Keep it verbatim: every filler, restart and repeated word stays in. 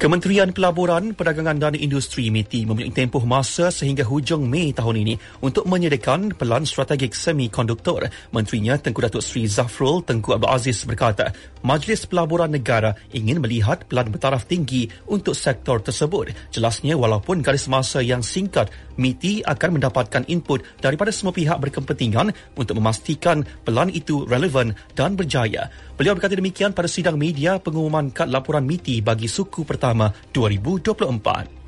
Kementerian Pelaburan, Perdagangan dan Industri M I T I mempunyai tempoh masa sehingga hujung Mei tahun ini untuk menyediakan pelan strategik semikonduktor. Menterinya Tengku Datuk Seri Zafrul Tengku Abdul Aziz berkata, Majlis Pelaburan Negara ingin melihat pelan bertaraf tinggi untuk sektor tersebut. Jelasnya, walaupun garis masa yang singkat, M I T I akan mendapatkan input daripada semua pihak berkepentingan untuk memastikan pelan itu relevan dan berjaya. Beliau berkata demikian pada sidang media pengumuman kad laporan M I T I bagi suku pertama dua ribu dua puluh empat.